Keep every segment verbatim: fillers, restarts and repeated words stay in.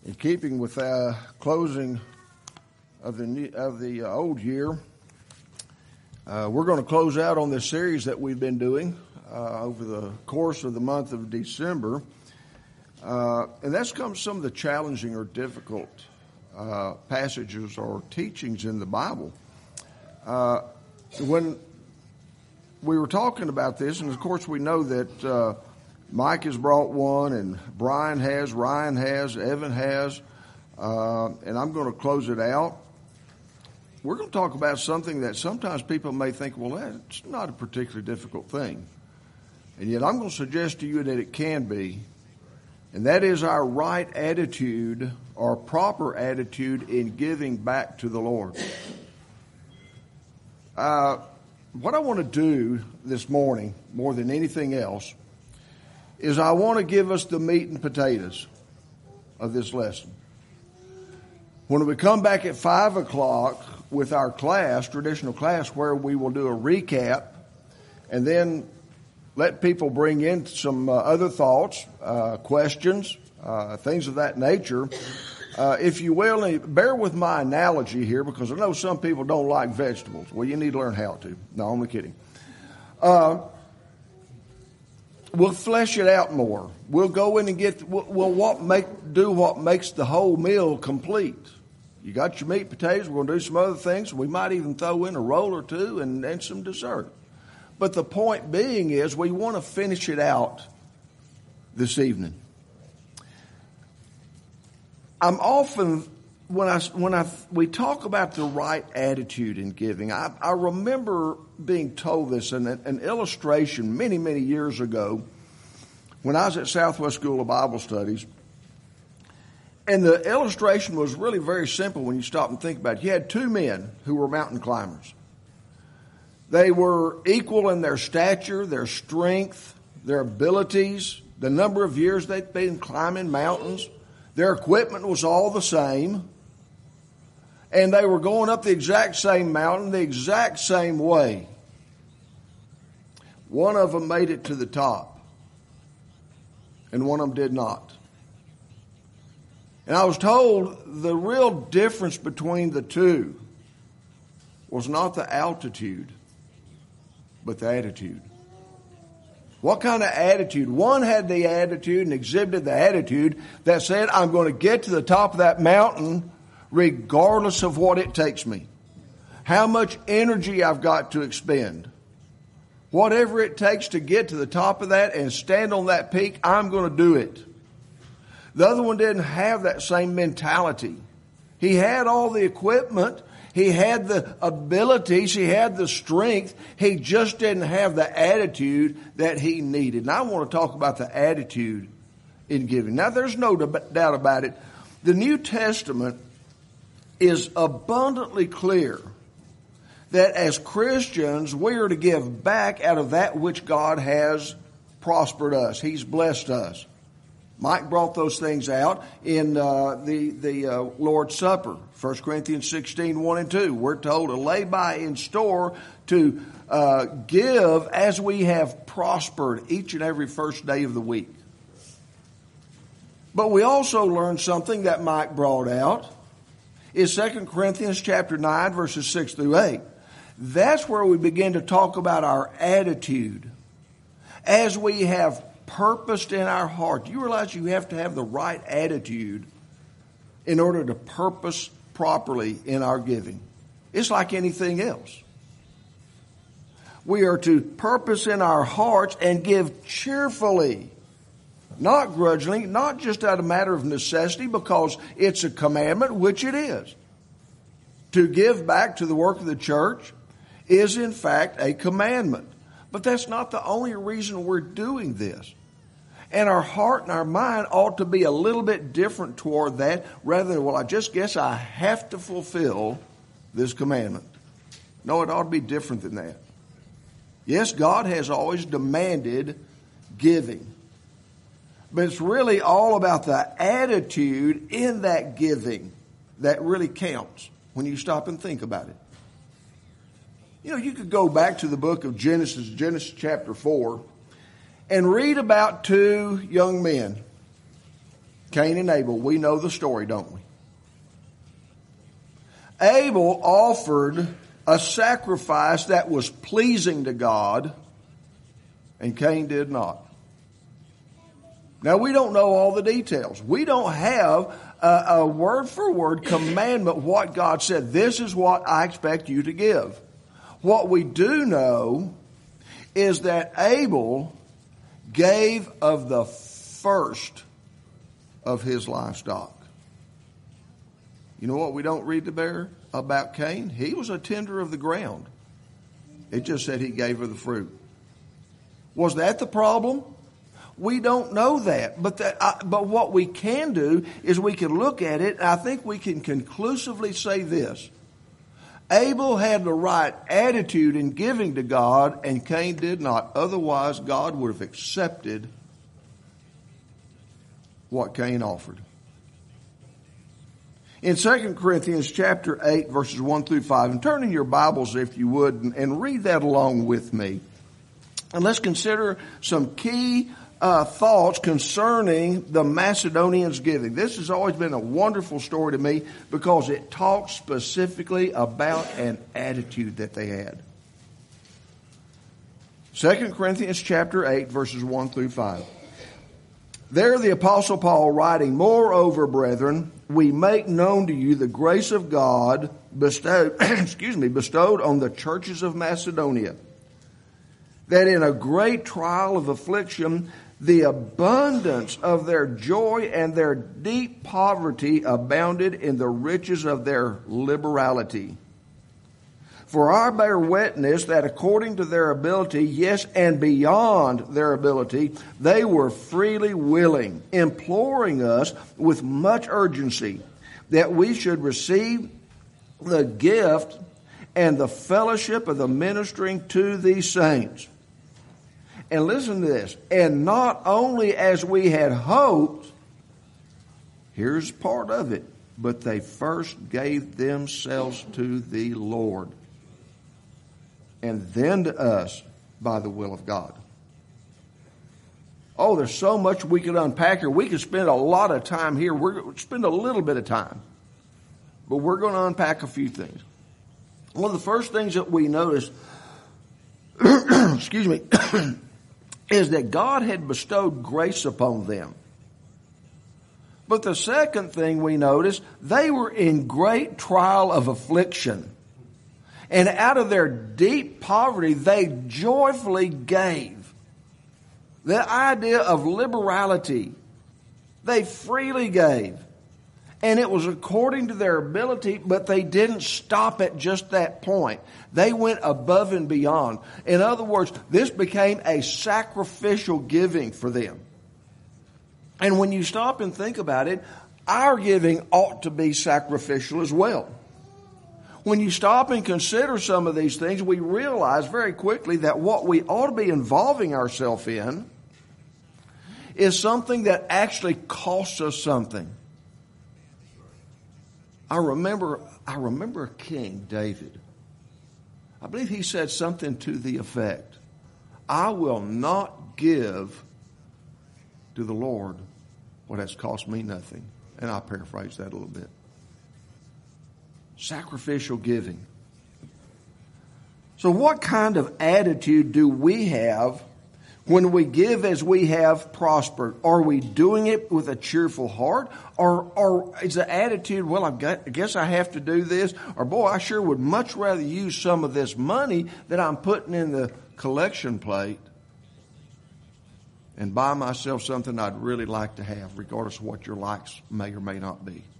In keeping with the closing of the new, of the uh, old year, uh, we're going to close out on this series that we've been doing uh, over the course of the month of December, uh, and that's come some of the challenging or difficult uh, passages or teachings in the Bible. Uh, when we were talking about this, and of course we know that uh, Mike has brought one, and Brian has, Ryan has, Evan has, uh, and I'm going to close it out. We're going to talk about something that sometimes people may think, well, that's not a particularly difficult thing. And yet I'm going to suggest to you that it can be, and that is our right attitude or proper attitude in giving back to the Lord. Uh, what I want to do this morning, more than anything else, is I want to give us the meat and potatoes of this lesson. When we come back at five o'clock with our class, traditional class, where we will do a recap and then let people bring in some uh, other thoughts, uh, questions, uh, things of that nature. Uh, if you will, and bear with my analogy here, because I know some people don't like vegetables. Well, you need to learn how to. No, I'm only kidding. Uh, We'll flesh it out more. We'll go in and get, we'll, we'll what make, do what makes the whole meal complete. You got your meat, potatoes, we're going to do some other things. We might even throw in a roll or two and, and some dessert. But the point being is we want to finish it out this evening. I'm often, when I, when I, we talk about the right attitude in giving, I, I remember being told this in an, an illustration many, many years ago when I was at Southwest School of Bible Studies. And the illustration was really very simple when you stop and think about it. You had two men who were mountain climbers. They were equal in their stature, their strength, their abilities, the number of years they'd been climbing mountains. Their equipment was all the same. And they were going up the exact same mountain, the exact same way. One of them made it to the top, and one of them did not. And I was told the real difference between the two was not the altitude, but the attitude. What kind of attitude? One had the attitude and exhibited the attitude that said, I'm going to get to the top of that mountain regardless of what it takes me, how much energy I've got to expend. Whatever it takes to get to the top of that and stand on that peak, I'm going to do it. The other one didn't have that same mentality. He had all the equipment. He had the abilities. He had the strength. He just didn't have the attitude that he needed. And I want to talk about the attitude in giving. Now, there's no doubt about it. The New Testament is abundantly clear that as Christians, we are to give back out of that which God has prospered us. He's blessed us. Mike brought those things out in uh, the, the uh, Lord's Supper, First Corinthians sixteen, one and two. We're told to lay by in store to uh, give as we have prospered each and every first day of the week. But we also learned something that Mike brought out is Second Corinthians chapter nine, verses six through eight. That's where we begin to talk about our attitude. As we have purposed in our heart. You realize you have to have the right attitude in order to purpose properly in our giving. It's like anything else. We are to purpose in our hearts and give cheerfully, not grudgingly, not just out of matter of necessity because it's a commandment, which it is. To give back to the work of the church is in fact a commandment. But that's not the only reason we're doing this. And our heart and our mind ought to be a little bit different toward that rather than, well, I just guess I have to fulfill this commandment. No, it ought to be different than that. Yes, God has always demanded giving. But it's really all about the attitude in that giving that really counts when you stop and think about it. You know, you could go back to the book of Genesis, Genesis chapter four, and read about two young men. Cain and Abel, we know the story, don't we? Abel offered a sacrifice that was pleasing to God, and Cain did not. Now, we don't know all the details. We don't have a, a word-for-word commandment what God said. This is what I expect you to give. What we do know is that Abel gave of the first of his livestock. You know what we don't read there about Cain? He was a tender of the ground. It just said he gave of the fruit. Was that the problem? We don't know that. But that, uh, but what we can do is we can look at it, and I think we can conclusively say this. Abel had the right attitude in giving to God, and Cain did not. Otherwise, God would have accepted what Cain offered. In Second Corinthians chapter eight, verses one through five, and turn in your Bibles, if you would, and, and read that along with me. And let's consider some key uh, thoughts concerning the Macedonians' giving. This has always been a wonderful story to me because it talks specifically about an attitude that they had. Second Corinthians chapter eight, verses one through five. There the Apostle Paul writing, "Moreover, brethren, we make known to you the grace of God bestowed, excuse me, bestowed on the churches of Macedonia, that in a great trial of affliction, the abundance of their joy and their deep poverty abounded in the riches of their liberality. For I bear witness that according to their ability, yes, and beyond their ability, they were freely willing, imploring us with much urgency that we should receive the gift and the fellowship of the ministering to these saints." And listen to this. "And not only as we had hoped," here's part of it, "but they first gave themselves to the Lord, and then to us by the will of God." Oh, there's so much we could unpack here. We could spend a lot of time here. We're going to spend a little bit of time. But we're going to unpack a few things. One of the first things that we notice, excuse me, is that God had bestowed grace upon them. But the second thing we notice, they were in great trial of affliction. And out of their deep poverty, they joyfully gave. The idea of liberality. They freely gave. And it was according to their ability, but they didn't stop at just that point. They went above and beyond. In other words, this became a sacrificial giving for them. And when you stop and think about it, our giving ought to be sacrificial as well. When you stop and consider some of these things, we realize very quickly that what we ought to be involving ourselves in is something that actually costs us something. I remember, I remember King David. I believe he said something to the effect, "I will not give to the Lord what has cost me nothing." And I'll paraphrase that a little bit. Sacrificial giving. So what kind of attitude do we have when we give as we have prospered? Are we doing it with a cheerful heart? Or, or is the attitude, well, I've got, I guess I have to do this? Or, boy, I sure would much rather use some of this money that I'm putting in the collection plate and buy myself something I'd really like to have, regardless of what your likes may or may not be.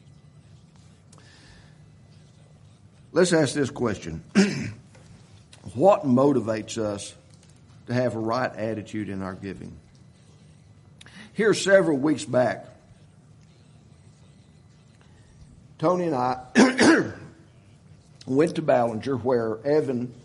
Let's ask this question. What motivates us to have a right attitude in our giving? Here several weeks back, Tony and I went to Ballinger, where Evan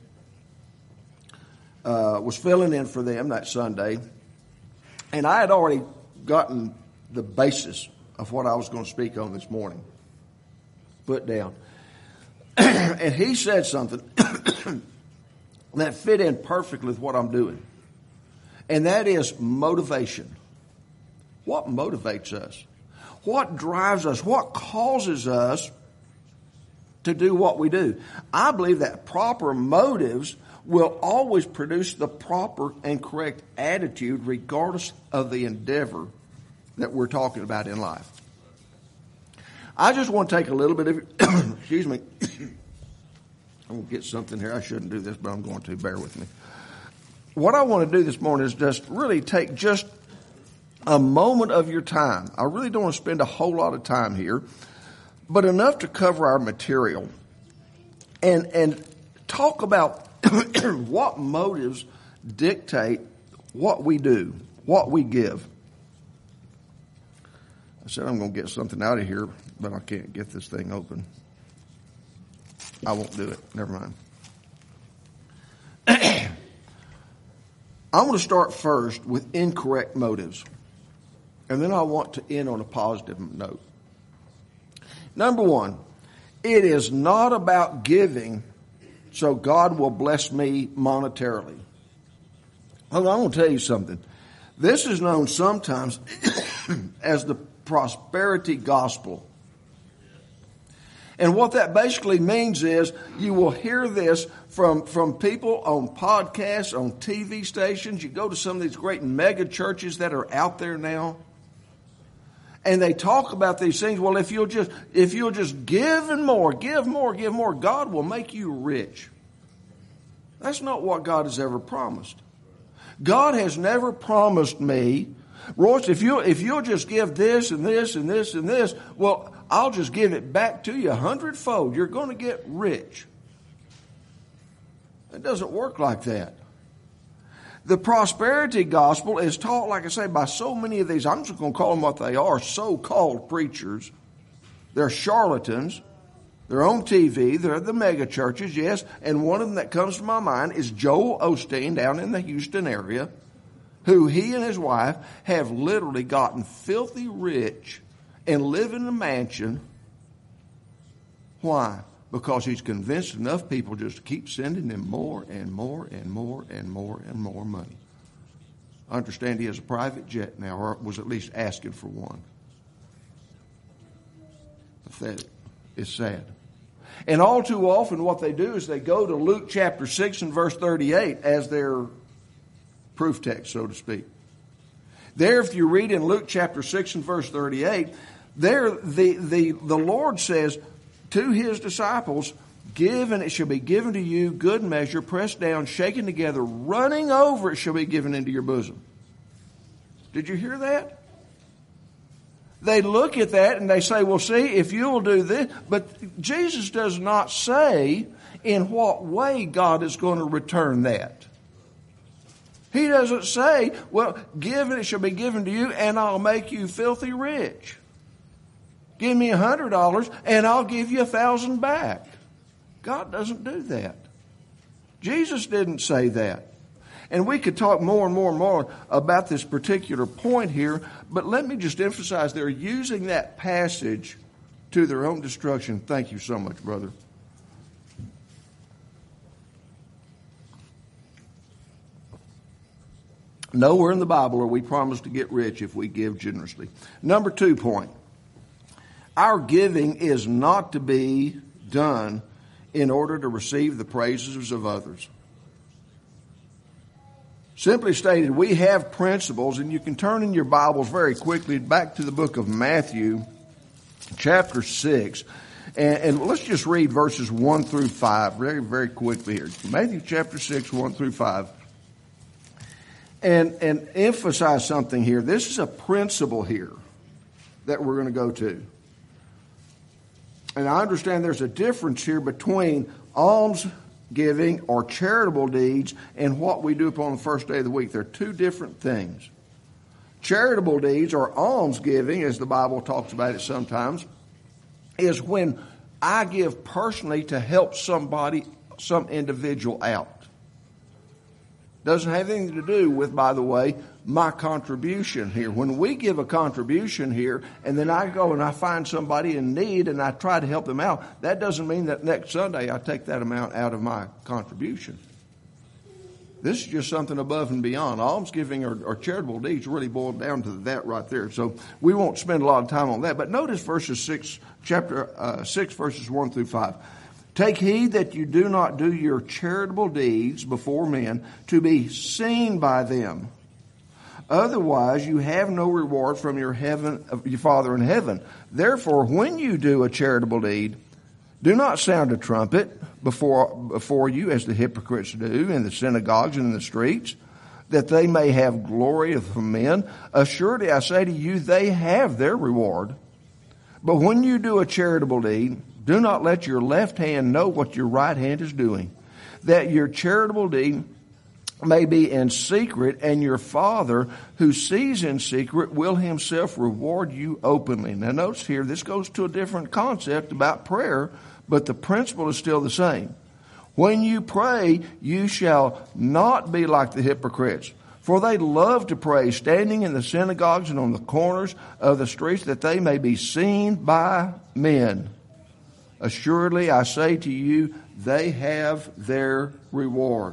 uh, was filling in for them that Sunday. And I had already gotten the basis of what I was going to speak on this morning put down. And he said something that fit in perfectly with what I'm doing. And that is motivation. What motivates us? What drives us? What causes us to do what we do? I believe that proper motives will always produce the proper and correct attitude regardless of the endeavor that we're talking about in life. I just want to take a little bit of, excuse me, I'm going to get something here. I shouldn't do this, but I'm going to. Bear with me. What I want to do this morning is just really take just a moment of your time. I really don't want to spend a whole lot of time here, but enough to cover our material and, and talk about what motives dictate what we do, what we give. I said I'm going to get something out of here, but I can't get this thing open. I won't do it. Never mind. I want to start first with incorrect motives, and then I want to end on a positive note. Number one, it is not about giving so God will bless me monetarily. Well, I want to tell you something. This is known sometimes as the prosperity gospel. And what that basically means is you will hear this from, from people on podcasts, on T V stations. You go to some of these great mega churches that are out there now, and they talk about these things. Well, if you'll just if you'll just give and more, give more, give more, God will make you rich. That's not what God has ever promised. God has never promised me, Royce, if you if you'll just give this and this and this and this, well, I'll just give it back to you a hundredfold. You're going to get rich. It doesn't work like that. The prosperity gospel is taught, like I say, by so many of these, I'm just going to call them what they are, so-called preachers. They're charlatans. They're on T V. They're the mega churches, yes. And one of them that comes to my mind is Joel Osteen down in the Houston area, who he and his wife have literally gotten filthy rich and live in a mansion. Why? Because he's convinced enough people just to keep sending them more and more and more and more and more money. I understand he has a private jet now, or was at least asking for one. Pathetic. It's sad. And all too often what they do is they go to Luke chapter six and verse thirty-eight as their proof text, so to speak. There, if you read in Luke chapter six and verse thirty-eight, there the, the, the Lord says to his disciples, give and it shall be given to you, good measure, pressed down, shaken together, running over, it shall be given into your bosom. Did you hear that? They look at that and they say, well, see, if you'll do this. But Jesus does not say in what way God is going to return that. He doesn't say, well, give and it shall be given to you and I'll make you filthy rich. Give me a hundred dollars and I'll give you a thousand back. God doesn't do that. Jesus didn't say that. And we could talk more and more and more about this particular point here, but let me just emphasize they're using that passage to their own destruction. Thank you so much, brother. Nowhere in the Bible are we promised to get rich if we give generously. Number two point. Our giving is not to be done in order to receive the praises of others. Simply stated, we have principles, and you can turn in your Bibles very quickly back to the book of Matthew, chapter six. And, and let's just read verses one through five very, very quickly here. Matthew chapter six, one through five. And, and emphasize something here. This is a principle here that we're going to go to. And I understand there's a difference here between alms giving or charitable deeds and what we do upon the first day of the week. They're two different things. Charitable deeds or alms giving, as the Bible talks about it sometimes, is when I give personally to help somebody, some individual out. Doesn't have anything to do with, by the way, my contribution here. When we give a contribution here and then I go and I find somebody in need and I try to help them out, that doesn't mean that next Sunday I take that amount out of my contribution. This is just something above and beyond. Almsgiving or, or charitable deeds really boil down to that right there. So we won't spend a lot of time on that. But notice verses six, chapter uh, six, verses one through five. Take heed that you do not do your charitable deeds before men to be seen by them. Otherwise, you have no reward from your heaven, your Father in heaven. Therefore, when you do a charitable deed, do not sound a trumpet before before you, as the hypocrites do in the synagogues and in the streets, that they may have glory from men. Assuredly, I say to you, they have their reward. But when you do a charitable deed, do not let your left hand know what your right hand is doing, that your charitable deed may be in secret, and your Father who sees in secret will himself reward you openly. Now notice here, this goes to a different concept about prayer, but the principle is still the same. When you pray, you shall not be like the hypocrites, for they love to pray, standing in the synagogues and on the corners of the streets, that they may be seen by men. Assuredly, I say to you, they have their reward.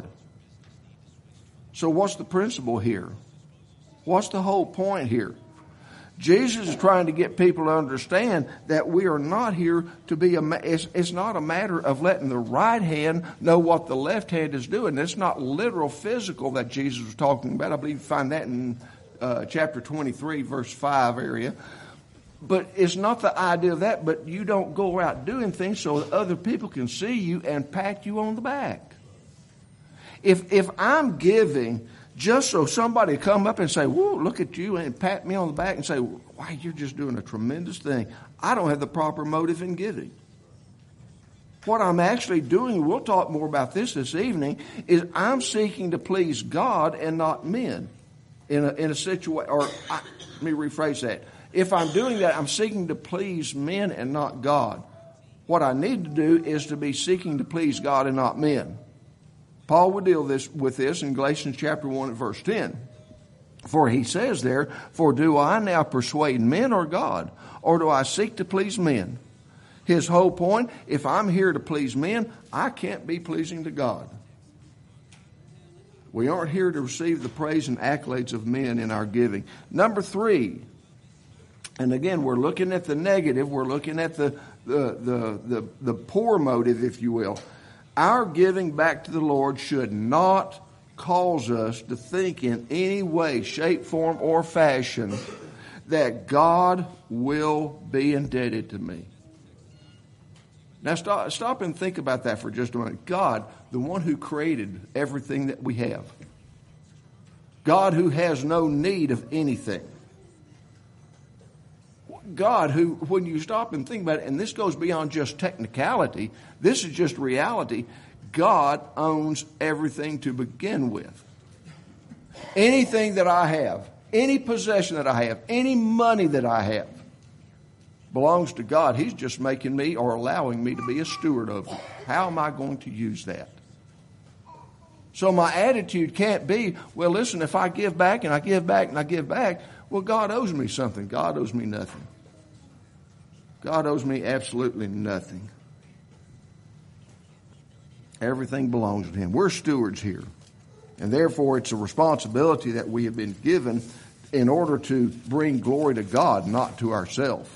So what's the principle here? What's the whole point here? Jesus is trying to get people to understand that we are not here to be a, it's, it's not a matter of letting the right hand know what the left hand is doing. It's not literal physical that Jesus was talking about. I believe you find that in uh, chapter twenty-three, verse five area. But it's not the idea of that, but you don't go out doing things so that other people can see you and pat you on the back. If if I'm giving just so somebody come up and say, whoa, look at you, and pat me on the back and say, why, you're just doing a tremendous thing, I don't have the proper motive in giving. What I'm actually doing, we'll talk more about this this evening, is I'm seeking to please God and not men in a, in a situation, or I, let me rephrase that. If I'm doing that, I'm seeking to please men and not God. What I need to do is to be seeking to please God and not men. Paul would deal this, with this in Galatians chapter one and verse ten. For he says there, for do I now persuade men or God, or do I seek to please men? His whole point, if I'm here to please men, I can't be pleasing to God. We aren't here to receive the praise and accolades of men in our giving. Number three, and again, we're looking at the negative, we're looking at the, the, the, the, the poor motive, if you will. Our giving back to the Lord should not cause us to think in any way, shape, form, or fashion that God will be indebted to me. Now stop, stop and think about that for just a moment. God, the one who created everything that we have. God who has no need of anything. God who, when you stop and think about it, and this goes beyond just technicality, this is just reality, God owns everything to begin with. Anything that I have, any possession that I have, any money that I have, belongs to God. He's just making me or allowing me to be a steward of it. How am I going to use that? So my attitude can't be, well, listen, if I give back and I give back and I give back, well, God owes me something. God owes me nothing. God owes me absolutely nothing. Everything belongs to Him. We're stewards here. And therefore, it's a responsibility that we have been given in order to bring glory to God, not to ourselves.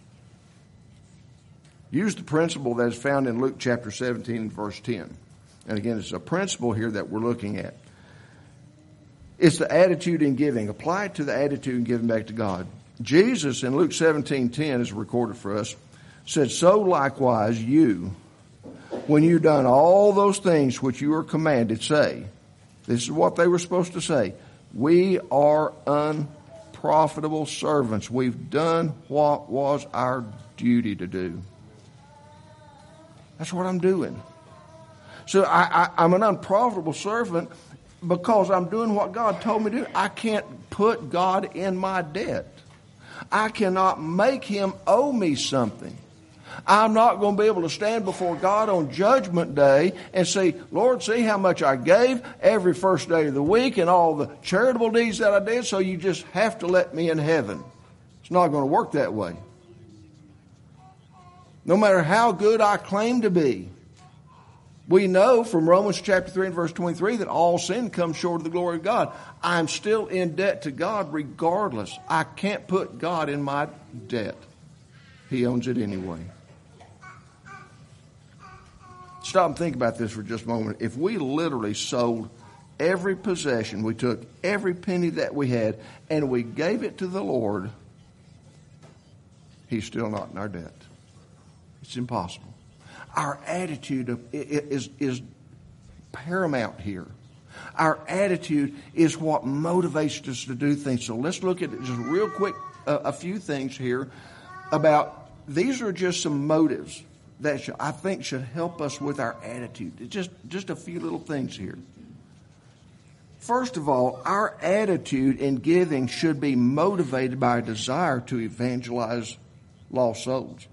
Use the principle that is found in Luke chapter seventeen and verse ten. And again, it's a principle here that we're looking at. It's the attitude in giving. Apply it to the attitude in giving back to God. Jesus in Luke seventeen ten is recorded for us, said, so likewise you, when you've done all those things which you are commanded, say, this is what they were supposed to say, we are unprofitable servants. We've done what was our duty to do. That's what I'm doing. So I, I, I'm an unprofitable servant because I'm doing what God told me to do. I can't put God in my debt. I cannot make Him owe me something. I'm not going to be able to stand before God on Judgment Day and say, Lord, see how much I gave every first day of the week and all the charitable deeds that I did, so you just have to let me in heaven. It's not going to work that way. No matter how good I claim to be, We know from Romans chapter three and verse twenty-three that all sin comes short of the glory of God. I'm still in debt to God regardless. I can't put God in my debt. He owns it anyway. Stop and think about this for just a moment. If we literally sold every possession, we took every penny that we had, and we gave it to the Lord, He's still not in our debt. It's impossible. Our attitude of, is, is paramount here. Our attitude is what motivates us to do things. So let's look at just real quick uh, a few things here about, these are just some motives that should, I think should help us with our attitude. It's just, just a few little things here. First of all, our attitude in giving should be motivated by a desire to evangelize lost souls.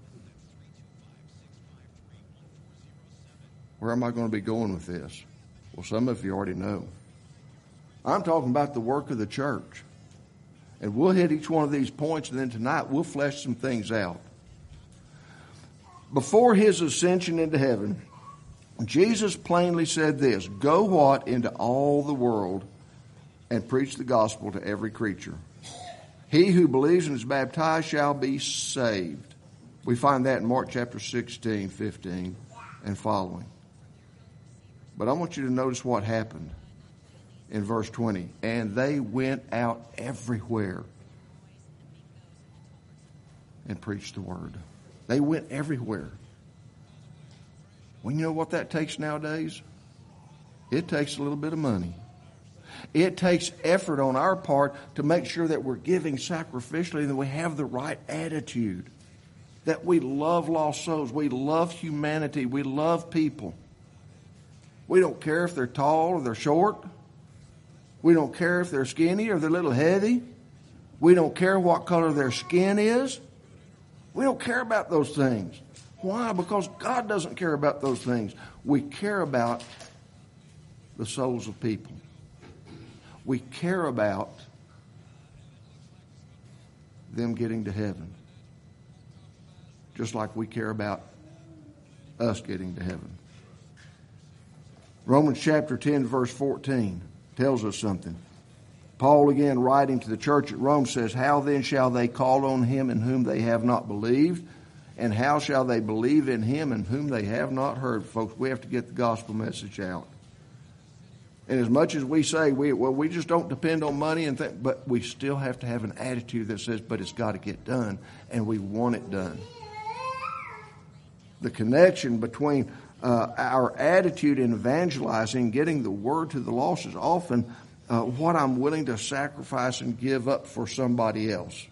Where am I going to be going with this? Well, some of you already know. I'm talking about the work of the church. And we'll hit each one of these points, and then tonight we'll flesh some things out. Before His ascension into heaven, Jesus plainly said this, "Go what into all the world and preach the gospel to every creature. He who believes and is baptized shall be saved." We find that in Mark chapter sixteen, fifteen, and following. But I want you to notice what happened in verse twenty. And they went out everywhere and preached the word. They went everywhere. Well, you know what that takes nowadays? It takes a little bit of money. It takes effort on our part to make sure that we're giving sacrificially and that we have the right attitude. That we love lost souls. We love humanity. We love people. We don't care if they're tall or they're short. We don't care if they're skinny or they're a little heavy. We don't care what color their skin is. We don't care about those things. Why? Because God doesn't care about those things. We care about the souls of people. We care about them getting to heaven. Just like we care about us getting to heaven. Romans chapter ten, verse fourteen tells us something. Paul, again, writing to the church at Rome, says, "How then shall they call on Him in whom they have not believed? And how shall they believe in Him in whom they have not heard?" Folks, we have to get the gospel message out. And as much as we say, we well, we just don't depend on money, and th- but we still have to have an attitude that says, but it's got to get done, and we want it done. The connection between uh, our attitude in evangelizing, getting the word to the lost, is often uh, what I'm willing to sacrifice and give up for somebody else.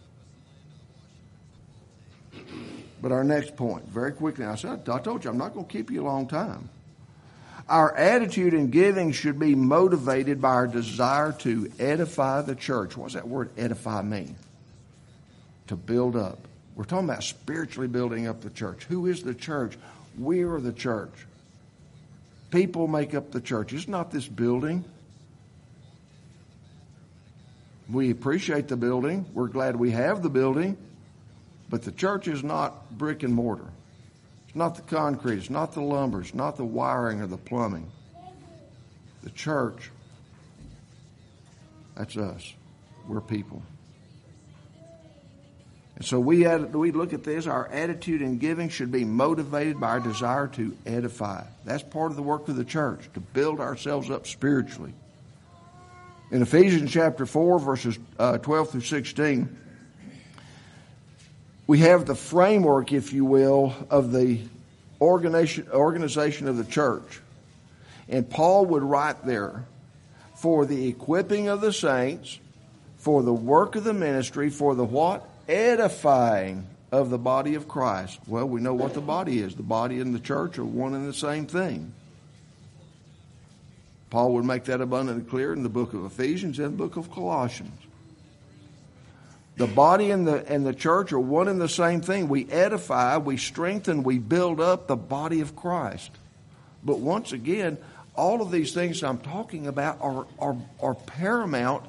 But our next point, very quickly, I said, I told you, I'm not going to keep you a long time. Our attitude in giving should be motivated by our desire to edify the church. What does that word edify mean? To build up. We're talking about spiritually building up the church. Who is the church? We are the church. People make up the church. It's not this building. We appreciate the building. We're glad we have the building. But the church is not brick and mortar. It's not the concrete. It's not the lumber. It's not the wiring or the plumbing. The church, that's us. We're people. And so we add, we look at this. Our attitude in giving should be motivated by our desire to edify. That's part of the work of the church, to build ourselves up spiritually. In Ephesians chapter four, verses uh, twelve through sixteen, we have the framework, if you will, of the organization, organization of the church. And Paul would write there, for the equipping of the saints, for the work of the ministry, for the what? Edifying of the body of Christ. Well, we know what the body is. The body and the church are one and the same thing. Paul would make that abundantly clear in the book of Ephesians and the book of Colossians. The body and the and the church are one and the same thing. We edify, we strengthen, we build up the body of Christ. But once again, all of these things I'm talking about are, are, are paramount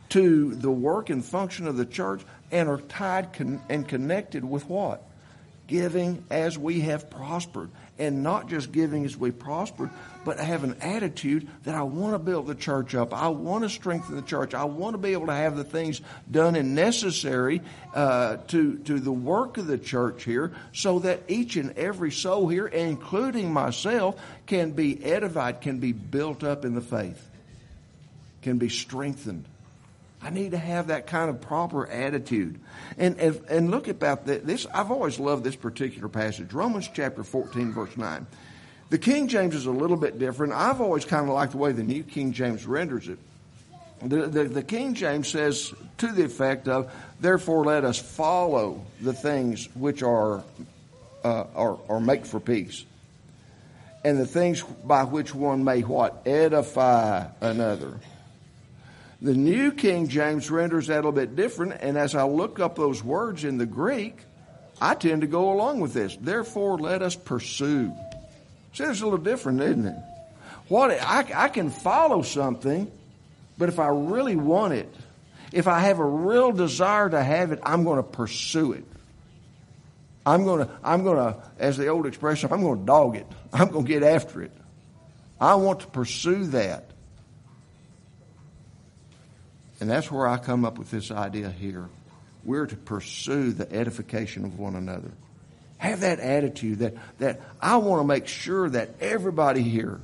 to the work and function of the church and are tied con- and connected with what? giving as we have prospered. And not just giving as we prospered, but have an attitude that I want to build the church up. I want to strengthen the church. I want to be able to have the things done and necessary uh, to, to the work of the church here, so that each and every soul here, including myself, can be edified, can be built up in the faith, can be strengthened. I need to have that kind of proper attitude. And and, and look about this. I've always loved this particular passage. Romans chapter fourteen, verse nine. The King James is a little bit different. I've always kind of liked the way the New King James renders it. The, the, the King James says to the effect of, therefore let us follow the things which are, uh, are, are make for peace. And the things by which one may what? Edify another. The New King James renders that a little bit different, and as I look up those words in the Greek, I tend to go along with this. Therefore, let us pursue. See, it's a little different, isn't it? What I, I can follow something, but if I really want it, if I have a real desire to have it, I'm going to pursue it. I'm going to, I'm going to, as the old expression, I'm going to dog it. I'm going to get after it. I want to pursue that. And that's where I come up with this idea here. We're to pursue the edification of one another. Have that attitude that, that I want to make sure that everybody here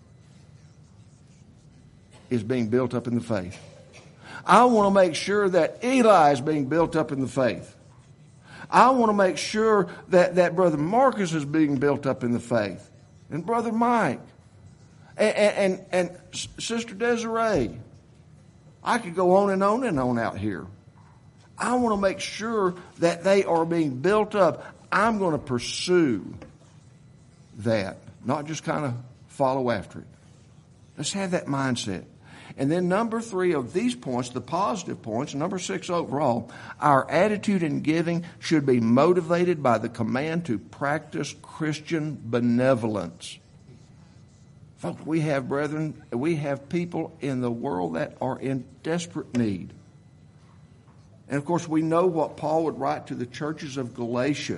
is being built up in the faith. I want to make sure that Eli is being built up in the faith. I want to make sure that, that Brother Marcus is being built up in the faith. And Brother Mike. And, and, and, and Sister Desiree. I could go on and on and on out here. I want to make sure that they are being built up. I'm going to pursue that, not just kind of follow after it. Let's have that mindset. And then number three of these points, the positive points, number six overall, our attitude in giving should be motivated by the command to practice Christian benevolence. Folks, we have brethren, we have people in the world that are in desperate need. And of course, we know what Paul would write to the churches of Galatia.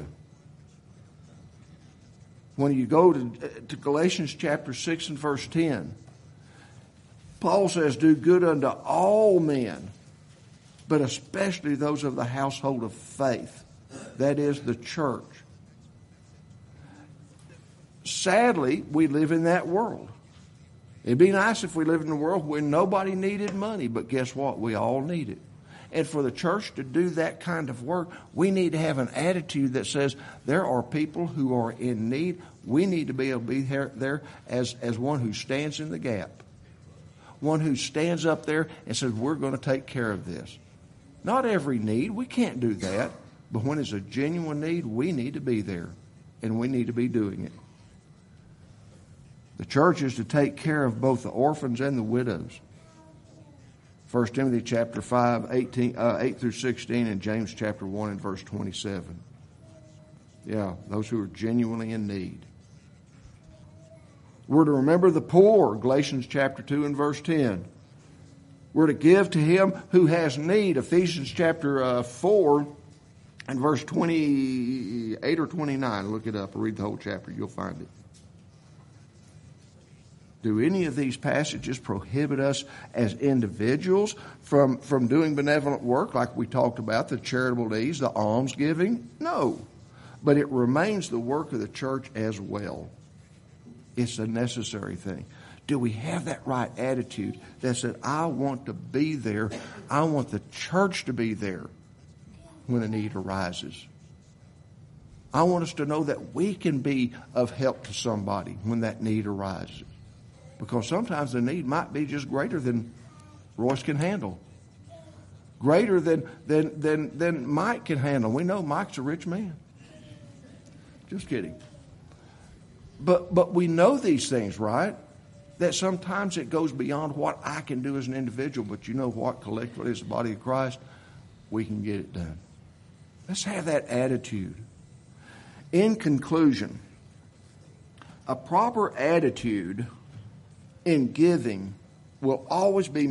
When you go to, to Galatians chapter six and verse ten, Paul says, do good unto all men, but especially those of the household of faith, that is the church. Sadly, we live in that world. It'd be nice if we lived in a world where nobody needed money, but guess what? We all need it. And for the church to do that kind of work, we need to have an attitude that says there are people who are in need. We need to be able to be there, there as, as one who stands in the gap. One who stands up there and says, we're going to take care of this. Not every need. We can't do that. But when it's a genuine need, we need to be there. And we need to be doing it. The church is to take care of both the orphans and the widows. First Timothy chapter five, eighteen, uh, eight through sixteen, and James chapter one and verse twenty-seven. Yeah, those who are genuinely in need. We're to remember the poor, Galatians chapter two and verse ten. We're to give to him who has need, Ephesians chapter uh, four and verse twenty-eight or twenty-nine. Look it up or read the whole chapter. You'll find it. Do any of these passages prohibit us as individuals from, from doing benevolent work like we talked about, the charitable deeds, the almsgiving? No. But it remains the work of the church as well. It's a necessary thing. Do we have that right attitude that said, I want to be there, I want the church to be there when a need arises? I want us to know that we can be of help to somebody when that need arises. Because sometimes the need might be just greater than Royce can handle. Greater than, than, than, than Mike can handle. We know Mike's a rich man. Just kidding. But, but we know these things, right? That sometimes it goes beyond what I can do as an individual. But you know what? Collectively as the body of Christ, we can get it done. Let's have that attitude. In conclusion, a proper attitude in giving will always be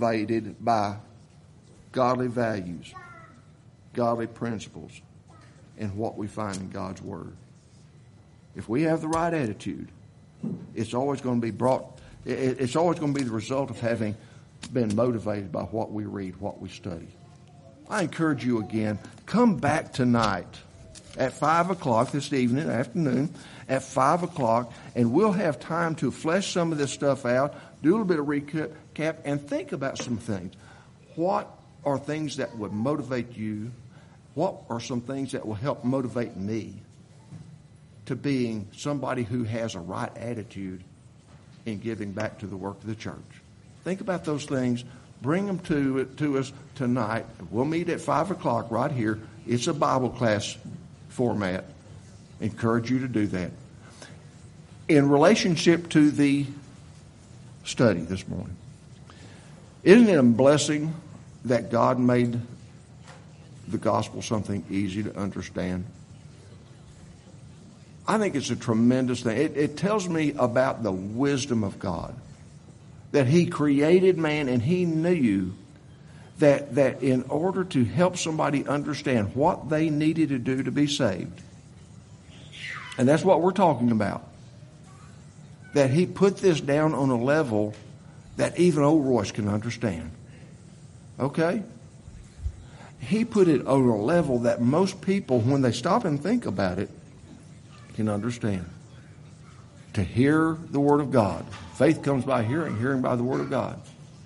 motivated by godly values, godly principles. in what we find in God's Word. If we have the right attitude, it's always going to be brought, it's always going to be the result of having been motivated by what we read, what we study. I encourage you again, come back tonight at five o'clock this evening, afternoon, at five o'clock, and we'll have time to flesh some of this stuff out, do a little bit of recap, and think about some things. What are things that would motivate you? What are some things that will help motivate me to being somebody who has a right attitude in giving back to the work of the church? Think about those things. Bring them to, to us tonight. We'll meet at five o'clock right here. It's a Bible class format. Encourage you to do that. In relationship to the study this morning, isn't it a blessing that God made the gospel something easy to understand? I think it's a tremendous thing. It, it tells me about the wisdom of God. That He created man and He knew that, that in order to help somebody understand what they needed to do to be saved, and that's what we're talking about, that He put this down on a level that even old Royce can understand. Okay? He put it on a level that most people, when they stop and think about it, can understand. To hear the Word of God. Faith comes by hearing, hearing by the Word of God.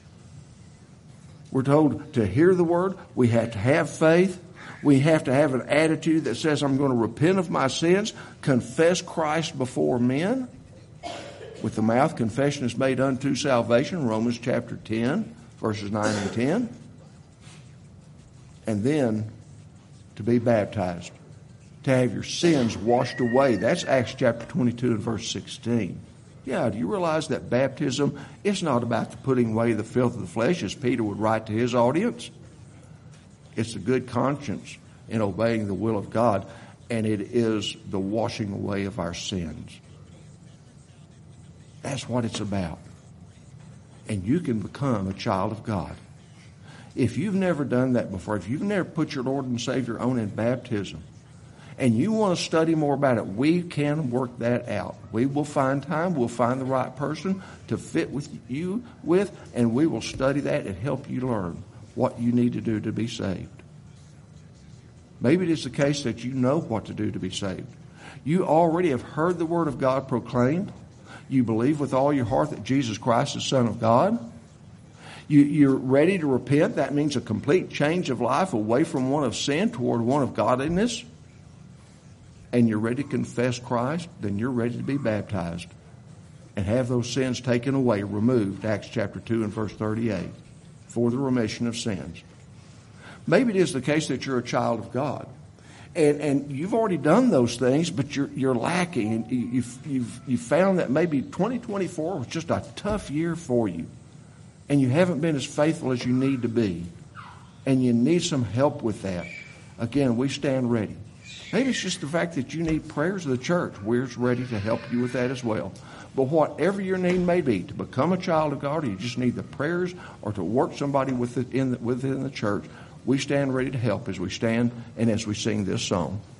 We're told to hear the Word. We have to have faith. We have to have an attitude that says, I'm going to repent of my sins, confess Christ before men. With the mouth, confession is made unto salvation, Romans chapter ten, verses nine and ten. And then to be baptized, to have your sins washed away. That's Acts chapter twenty-two and verse sixteen. Yeah, do you realize that baptism is not about the putting away the filth of the flesh, as Peter would write to his audience? It's a good conscience in obeying the will of God, and it is the washing away of our sins. That's what it's about. And you can become a child of God. If you've never done that before, if you've never put your Lord and Savior on in baptism, and you want to study more about it, we can work that out. We will find time. We'll find the right person to fit with you with, and we will study that and help you learn what you need to do to be saved. Maybe it is the case that you know what to do to be saved. You already have heard the Word of God proclaimed. You believe with all your heart that Jesus Christ is the Son of God. You, you're ready to repent. That means a complete change of life away from one of sin toward one of godliness. And you're ready to confess Christ, then you're ready to be baptized and have those sins taken away, removed, Acts chapter two and verse thirty-eight, for the remission of sins. Maybe it is the case that you're a child of God. And, and you've already done those things, but you're, you're lacking. And you've, you've, you've found that maybe twenty twenty-four was just a tough year for you. And you haven't been as faithful as you need to be. And you need some help with that. Again, we stand ready. Maybe it's just the fact that you need prayers of the church. We're ready to help you with that as well. But whatever your need may be, to become a child of God, or you just need the prayers, or to work somebody within the, within the church, we stand ready to help as we stand and as we sing this song.